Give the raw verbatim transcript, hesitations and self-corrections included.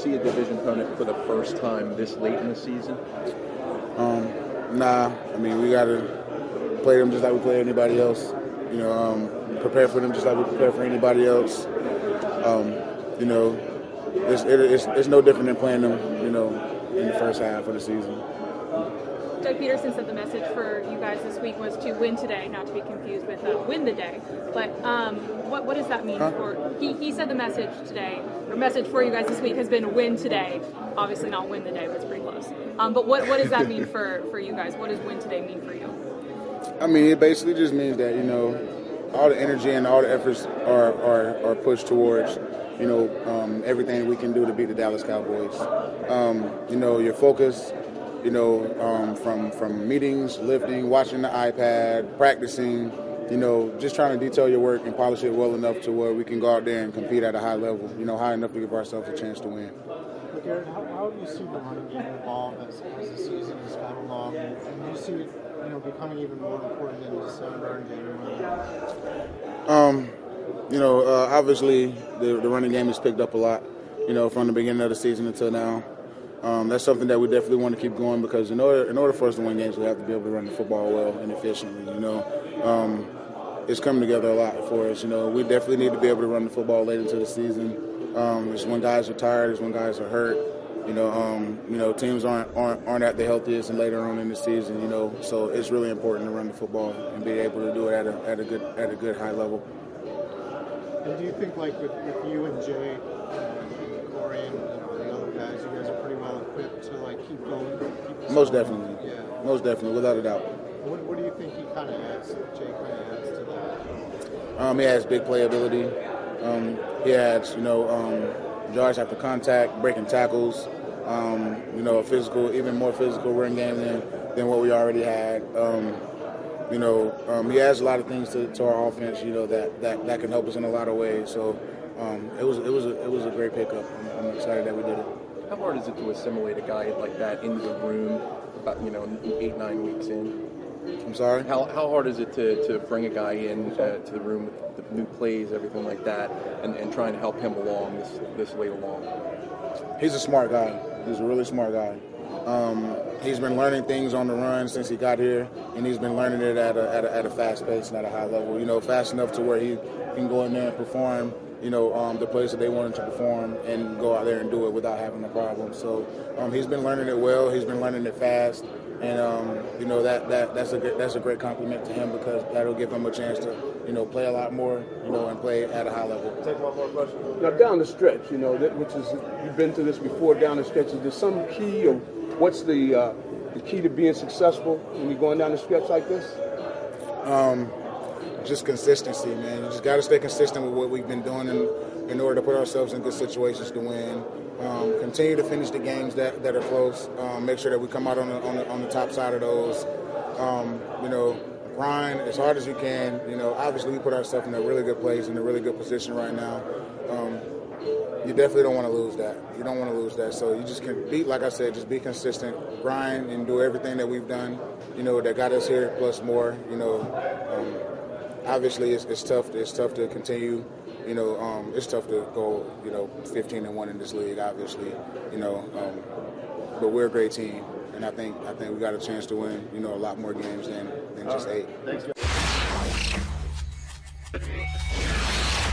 see a division opponent for the first time this late in the season? Um, nah. I mean, we got to play them just like we play anybody else. You know, um, prepare for them just like we prepare for anybody else. Um, you know, it's, it, it's it's no different than playing them, you know, in the first half of the season. Doug Peterson said the message for you guys this week was to win today, not to be confused with uh, win the day. But um, what what does that mean huh? for? He, he said the message today, or message for you guys this week has been win today. Obviously not win the day, but it's pretty close. Um, but what what does that mean for, for you guys? What does win today mean for you? I mean, it basically just means that, you know, all the energy and all the efforts are are, are pushed towards, you know, um, everything we can do to beat the Dallas Cowboys. Um, you know, your focus, you know, um, from from meetings, lifting, watching the iPad, practicing, you know, just trying to detail your work and polish it well enough to where we can go out there and compete at a high level, you know, high enough to give ourselves a chance to win. Garrett, how, how have you seen the running game evolve as, as the season has gone along? And, and do you see it, you know, becoming even more important in December and January? Um, you know, uh, obviously the, the running game has picked up a lot, you know, from the beginning of the season until now. Um, that's something that we definitely want to keep going because in order in order for us to win games, we have to be able to run the football well and efficiently. You know, um, it's coming together a lot for us. You know, we definitely need to be able to run the football late into the season. Um, it's when guys are tired, it's when guys are hurt. You know, um, you know, teams aren't, aren't aren't at their healthiest and later on in the season. You know, so it's really important to run the football and be able to do it at a at a good at a good high level. And do you think, like with, with you and Jay, and Corey, and you know, the other guys, you guys are pretty well equipped to like keep going? Keep Most definitely. Yeah. Most definitely, without a doubt. What, what do you think he kind of adds? Jay kind of adds to that. Um, he has big playability. Um, he has, you know, um, yards after contact, breaking tackles. Um, you know, a physical, even more physical run game than, than what we already had. Um, you know, um, he adds a lot of things to, to our offense. You know that, that, that can help us in a lot of ways. So um, it was it was a, it was a great pickup. I'm, I'm excited that we did it. How hard is it to assimilate a guy like that into the room? About you know eight nine weeks in. I'm sorry? How how hard is it to, to bring a guy in uh, to the room with the new plays, everything like that, and, and trying to help him along this this late along? He's a smart guy. He's a really smart guy. Um, he's been learning things on the run since he got here, and he's been learning it at a, at a, at a fast pace and at a high level. You know, fast enough to where he can go in there and perform, you know, um, the plays that they want him to perform and go out there and do it without having a problem. So um, he's been learning it well. He's been learning it fast. And um, you know that, that that's a good, that's a great compliment to him because that'll give him a chance to you know play a lot more you know and play at a high level. Take one more question. Now down the stretch, you know, that, which is you've been through this before. Down the stretch, is there some key or what's the uh, the key to being successful when you're going down the stretch like this? Um, just consistency, man. You just got to stay consistent with what we've been doing in, in order to put ourselves in good situations to win. Um, continue to finish the games that, that are close. Um, make sure that we come out on the, on the on the top side of those. Um, you know, grind as hard as you can. You know, obviously we put ourselves in a really good place, in a really good position right now. Um, you definitely don't want to lose that. You don't want to lose that. So you just can be, like I said, just be consistent, grind, and do everything that we've done. You know, that got us here plus more. You know, um, obviously it's, it's tough. It's tough to continue. You know, um, it's tough to go, you know, fifteen and one in this league, obviously, you know, um, but we're a great team, and I think I think we got a chance to win, you know, a lot more games than, than just eight. Thanks,